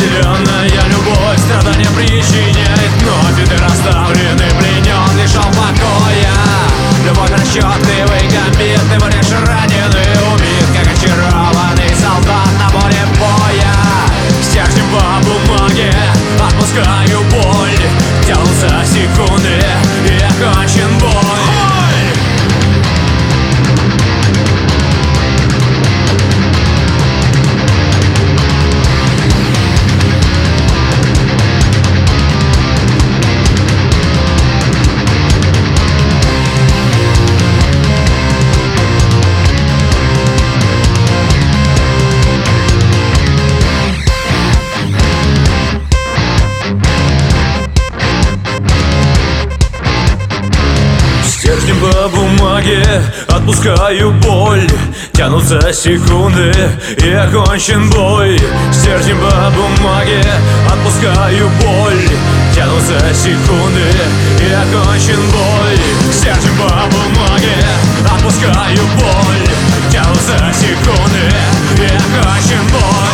Вселенная любовь страдания причиняет. Вновь и ты расставлен и пленен, лишен покоя. Любовь расчетливый гамбит, ты будешь ранен и убит, как очарованный солдат на поле боя. Стержнем по бумаге отпускаю боль. Тянутся секунды и окончен бой. Стержнем по бумаге отпускаю боль. Тянутся секунды и окончен бой. Стержнем по бумаге отпускаю боль. Тянутся секунды и окончен бой. Стержнем по бумаге отпускаю боль. Тянутся секунды и окончен бой.